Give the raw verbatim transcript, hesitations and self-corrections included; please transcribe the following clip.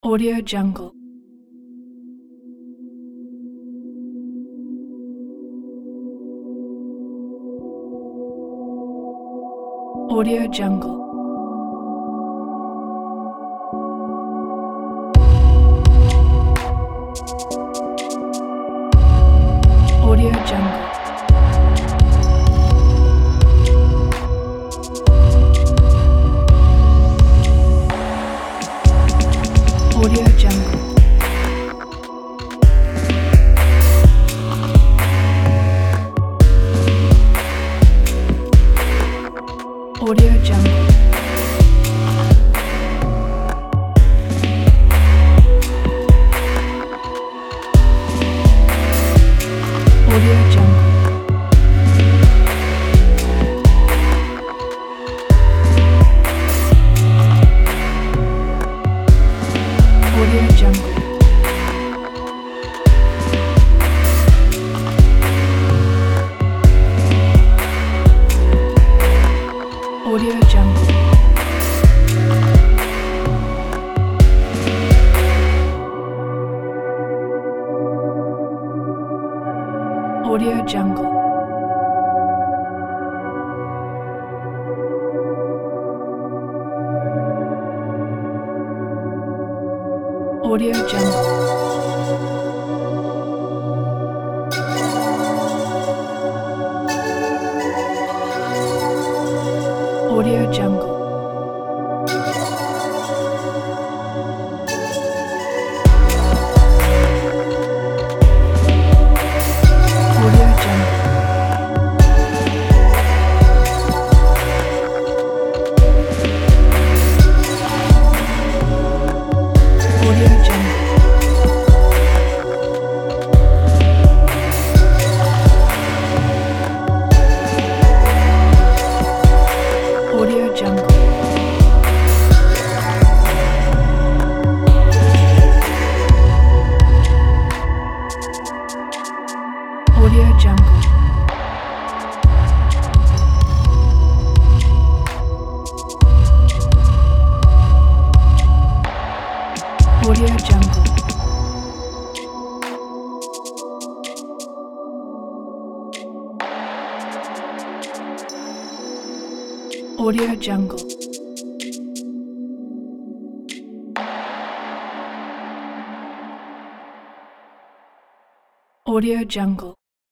Audio Jungle. Audio Jungle. Audio Jungle. Audio Jungle. Audio Jungle. Audio Jungle. Audio Jungle. Audio Jungle. Audio Jungle. Audio Jungle. Audio Jungle. Audio Jungle. Audio Jungle. Audio Jungle. Audio Jungle. Audio Jungle. Audio Jungle. Audio Jungle.